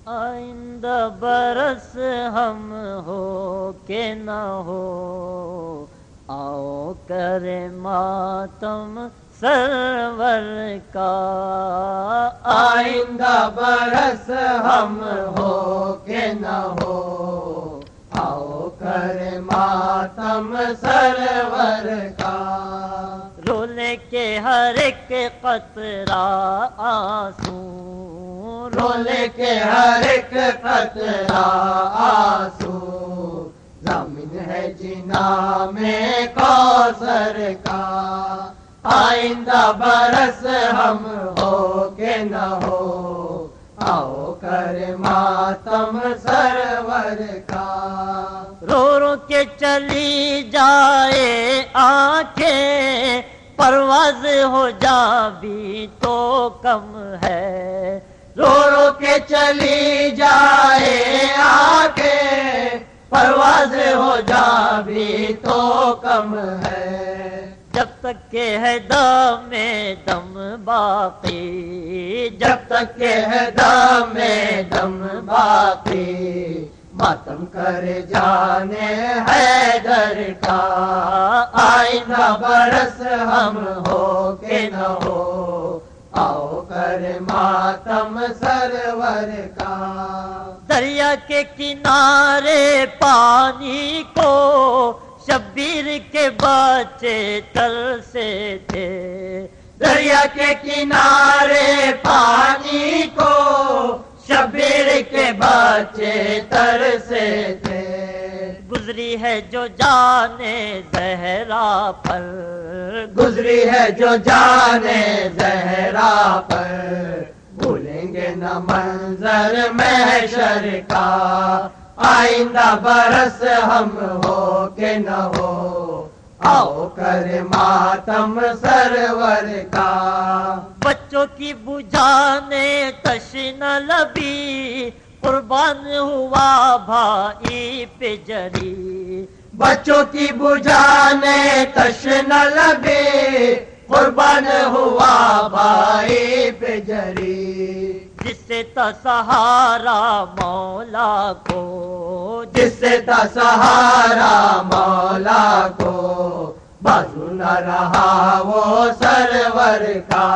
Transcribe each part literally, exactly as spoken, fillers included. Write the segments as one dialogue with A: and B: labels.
A: آئندہ برس ہم ہو کہ نہ ہو، آؤ کرے ماتم سرور کا۔
B: آئندہ برس ہم ہو کہ نہ ہو، آؤ کرے ماتم سرور کا۔
A: رولے کے ہر ایک قطرہ آنسو،
B: رولے کے ہر ایک قطرہ آنسو، زمین ہے جنا میں کوثر کا۔ آئندہ برس ہم ہو کہ نہ ہو، آؤ کر ماتم سرور کا۔
A: رو رو کے چلی جائے آنکھیں، پرواز ہو جا بھی تو کم ہے۔
B: رو رو کے چلی جائے آنکھیں، پرواز ہو جا بھی تو کم ہے۔
A: جب تک کہ ہے دم دم باقی،
B: جب تک کہ ہے دم دم باقی، ماتم کر جانے حیدر کا۔ آئندہ برس ہم ہو کہ نہ ہو، آؤ کر ماتم سرور کا۔
A: دریا کے کنارے پانی کو شبیر کے بچے ترسے تھے،
B: دریا کے کنارے پانی کو شبیر کے بچے ترسے تھے۔
A: گزری ہے جو جانے زہرا پر،
B: گزری ہے جو جانے زہرا پر، بھولیں گے نہ منظر محشر کا۔ آئندہ برس ہم ہو کہ نہ ہو، آؤ کر ماتم سرور کا۔
A: بچوں کی بجھانے تشنہ لبی، قربان ہوا بھائی پہ جری۔
B: بچوں کی بجھانے تشنہ لبی، قربان ہوا بھائی پہ جری۔
A: جس سے تھا سہارا مولا کو،
B: جس سے تھا سہارا مولا کو، بازو نہ رہا وہ سرور کا۔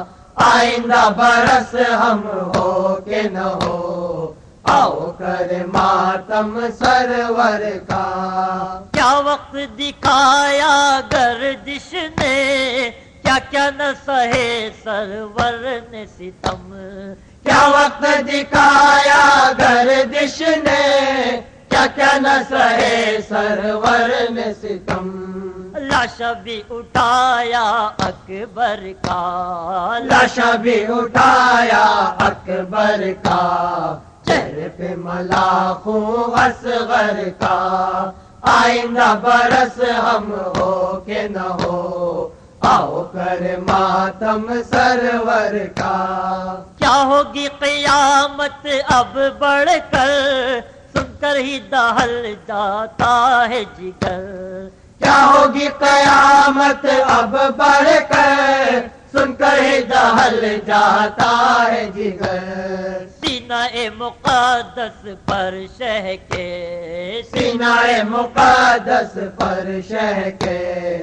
B: آئندہ برس ہم ہو کہ نہ ہو، آؤ کر ماتم سرور کا۔
A: کیا وقت دکھایا گردش نے، کیا کیا نہ سہے سرور نے ستم۔
B: کیا وقت دکھایا گردش نے، کیا کیا نہ سہے سرور نے ستم۔
A: لاشا بھی اٹھایا اکبر کا،
B: لاشا بھی اٹھایا اکبر کا، چہرے پہ ملاخوں اصغر کا۔ آئندہ برس ہم ہو کہ نہ ہو، آؤ کر ماتم سرور کا۔
A: کیا ہوگی قیامت اب بڑھ کر، سن کر ہی دہل جاتا ہے جگر۔
B: کیا ہوگی قیامت اب بڑھ کر، سن کر ہی دہل جاتا ہے جگر۔
A: سینہ مقدس پر شہ کے،
B: سینہ مقدس پر شہ کے،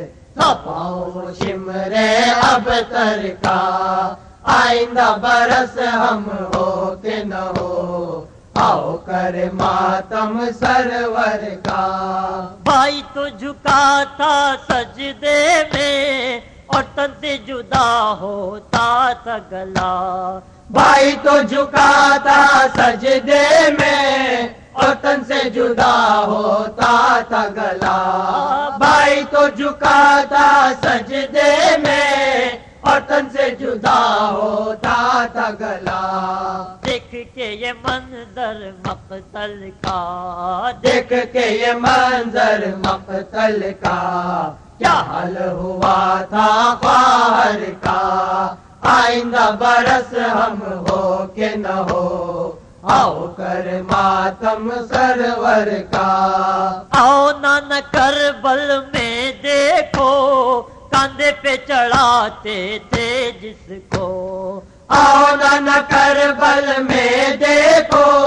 B: پاؤں شمرے اب تر کا۔ آئندہ برس ہم ہو کہ نہ ہو، آؤ کر ماتم سرور کا۔
A: بھائی تو جھکا تھا سجدے میں، اور تن سے جدا ہوتا تھا گلا۔
B: بھائی تو جھکا تھا سجدے میں، اور تن سے جدا ہوتا تھا گلا۔ بھائی تو جھکا تھا سجدے میں، اور تن سے جدا ہوتا تھا گلا۔
A: دیکھ کے یہ منظر مقتل کا،
B: دیکھ کے یہ منظر مقتل کا، کیا حال ہوا تھا خواہر کا۔ آئندہ برس ہم ہو کہ نہ ہو، آؤ کر ماتم سرور کا۔
A: آؤ نانا کربل میں دیکھو، کاندھے پہ چڑھاتے تھے جس کو۔
B: آؤ نانا کربل میں دیکھو،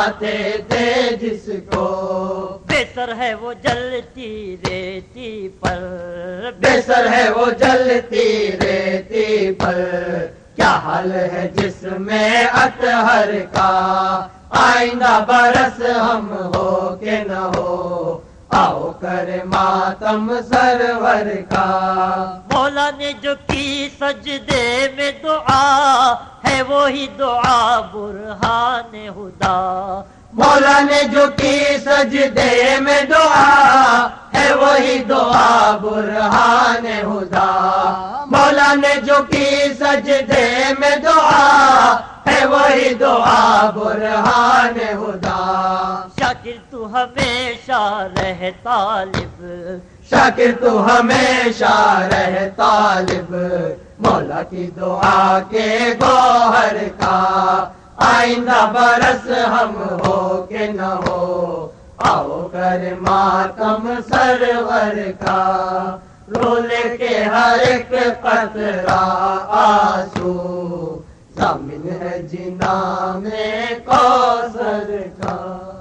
B: فرماتے تھے جس کو،
A: بے سر ہے وہ جلتی ریتی پر،
B: بے سر ہے وہ جلتی ریتی پر، کیا حال ہے جس میں اطہر کا، آئندہ برس ہم ہو کہ نہ ہو، آؤ کر ماتم سرور کا۔
A: مولا نے جو کی سجدے میں دعا ہے وہی دعا برہان خدا،
B: مولا نے جو کی سجدے میں دعا ہے وہی دعا برہان خدا، مولا نے جو کی سجدے میں دعا ہے وہی دعا برہان خدا۔
A: شاکر تو ہمیشہ رہ طالب،
B: شاکر تو ہمیشہ رہ طالب، مولا کی دعا کے گوہر کا، آئندہ برس ہم ہو کہ نہ ہو، آؤ کر ماتم سرور کا، رولے کے ہر ایک قطرہ آنسو، ضامن ہے جناح میں کوثر کا۔